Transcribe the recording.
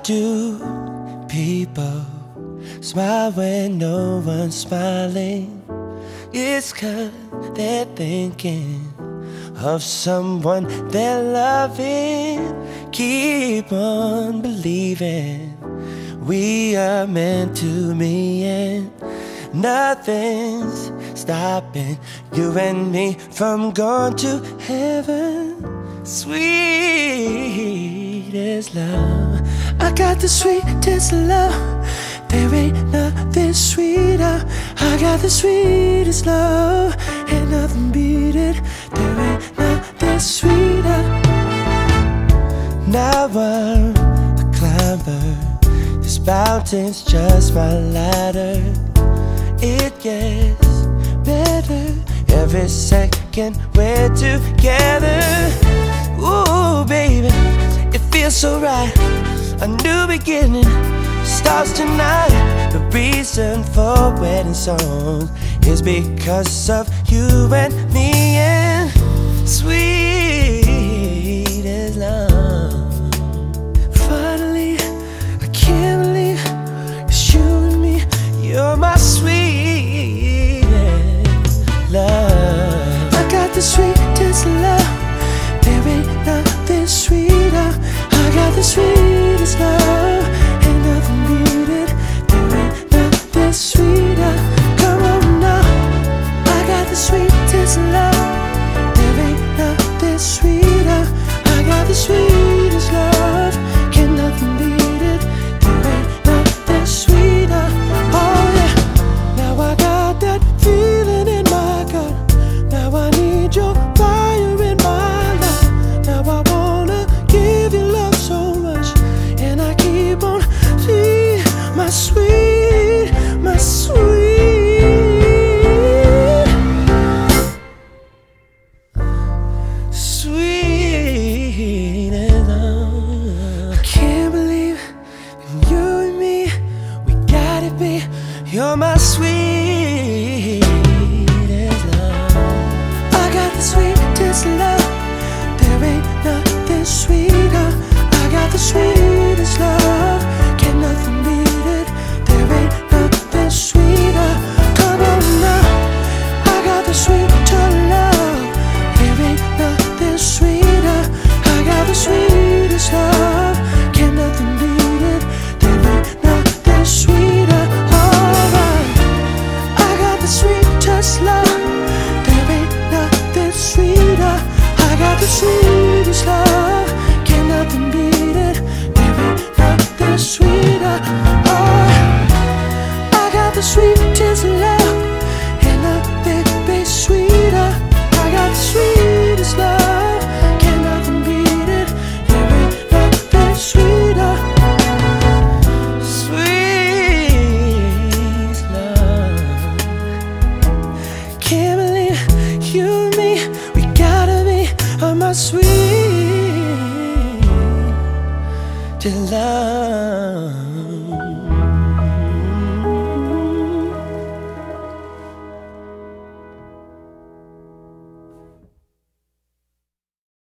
do people smile when no one's smiling? It's 'cause they're thinking of someone they're loving. Keep on believing we are meant to be, and nothing's stopping you and me from going to heaven. Sweet as love, I got the sweetest love. There ain't nothing sweeter. I got the sweetest love, ain't nothing beat it. There ain't nothing sweeter. Now I'm a climber, this mountain's just my ladder. It gets better every second we're together. Ooh, baby, it feels so right. A new beginning starts tonight. The reason for wedding songs is because of you and me, and sweet as love. Finally, I can't believe it's you and me. You're my sweetest love. I got the sweetest love. There ain't nothing sweeter. I got the sweetest love, ain't nothing beat it. There ain't nothing sweeter. Come on now, I got the sweetest love. There ain't nothing sweeter. I got the sweetest love, can nothing beat it. There ain't nothing sweeter. Oh yeah, now I got that feeling in my gut. Now I need your fire in my life. Now I wanna give you love so much, and I keep on seeing my sweet, my sweet, sweet love. I can't believe that you and me, we gotta be. You're my sweetest love. I got the sweetest love. There ain't nothing sweeter. I got the sweetest love, can nothing beat it. There ain't nothing sweeter. Come on now, I got the sweeter love. There ain't nothing sweeter. I got the sweetest love, can nothing beat it. There ain't nothing sweeter. Alright, I got the sweetest love. There ain't nothing sweeter. I got the sweetest love, can nothing beat it. There ain't nothing sweeter. Oh, I got the sweetest love, and nothing be sweeter. I got the sweetest love, can nothing beat it. There ain't nothing sweeter. Sweet love. Can't believe you and me, we gotta be on my sweet love.